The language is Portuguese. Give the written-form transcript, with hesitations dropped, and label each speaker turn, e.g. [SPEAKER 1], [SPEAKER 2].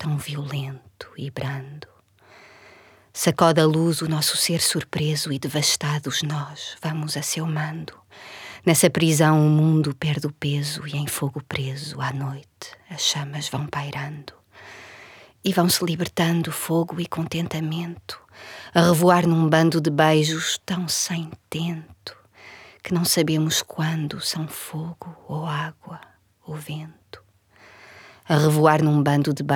[SPEAKER 1] tão violento e brando. Sacode a luz o nosso ser surpreso e devastados nós vamos a seu mando. Nessa prisão o mundo perde o peso e em fogo preso à noite as chamas vão pairando. E vão-se libertando fogo e contentamento, a revoar num bando de beijos tão sem tento, que não sabemos quando são fogo ou água ou vento. A revoar num bando de